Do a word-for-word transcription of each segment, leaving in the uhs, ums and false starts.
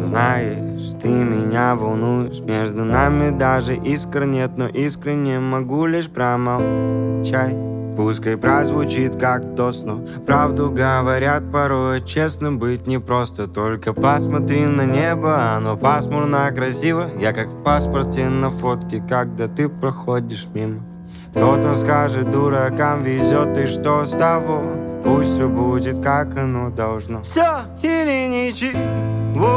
знаешь, ты меня волнуешь. Между нами даже искр нет, но искренне могу лишь промолчать. Пускай прозвучит как тост, но правду говорят порой. Честным быть непросто, только посмотри на небо. Оно пасмурно красиво, я как в паспорте на фотке, когда ты проходишь мимо. Кто-то скажет, дуракам везет, и что с того? Пусть все будет, как оно должно. Все или ничего.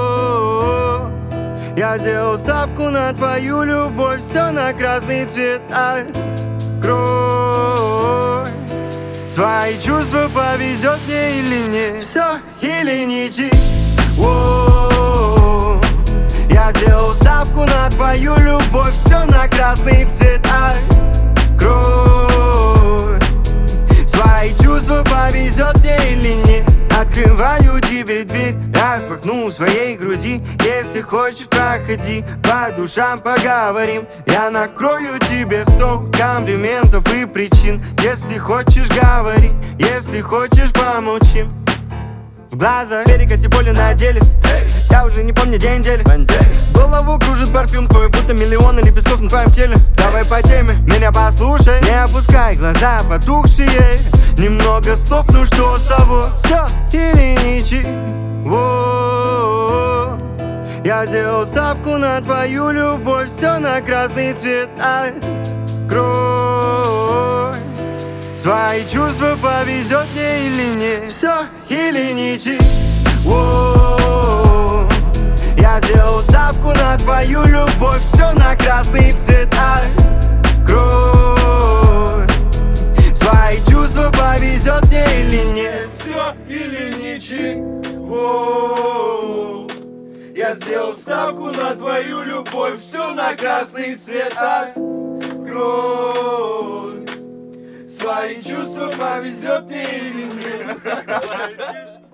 Я сделал ставку на твою любовь, все на красный цвет. Открой свои чувства, повезет мне или нет. Все или ничего. Я сделал ставку на твою любовь, все на красный цвет. Открой свои чувства, повезет мне или нет. Открываю тебе дверь, распахну в своей груди. Если хочешь, проходи, по душам поговорим. Я накрою тебе стол комплиментов и причин. Если хочешь, говори, если хочешь, помолчим. В глаза перекати боли на деле. Я уже не помню день недели. Голову кружит парфюм твой, будто миллионы лепестков на твоем теле. Давай по теме, меня послушай. Не опускай глаза потухшие. Немного слов, ну что с того? Все или ничего. Я сделал ставку на твою любовь, все на красный цвет. Открой свои чувства, повезет мне или нет. Все или ничего. Я сделал ставку на твою любовь, все на красный цвет. Открой свои чувства, повезет мне или нет. Все или ничего. Я сделал ставку на твою любовь, все на красный цвет. Открой свои чувства, повезет мне или нет.